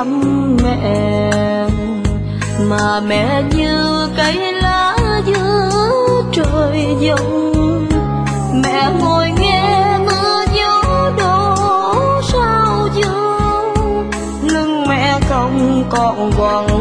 thăm mẹ, mà mẹ như cây lá giữa trời giông. Mẹ ngồi nghe mưa gió đổ sao vô, lưng mẹ không còn quằn